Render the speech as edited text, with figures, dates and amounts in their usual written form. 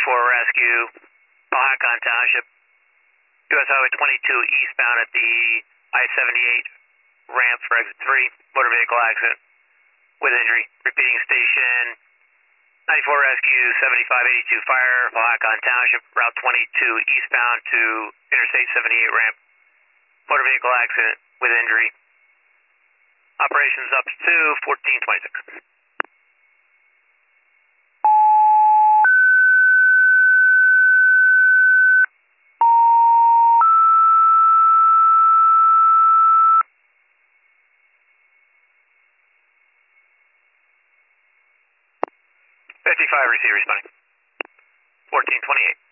Rescue, Pahakon Township, US Highway 22 eastbound at the I-78 ramp for exit 3, motor vehicle accident with injury. Repeating station 94 Rescue, 7582 Fire, Pahakon Township, Route 22 eastbound to Interstate 78 ramp, motor vehicle accident with injury. Operations up to 1426. 55, receive responding. 1428.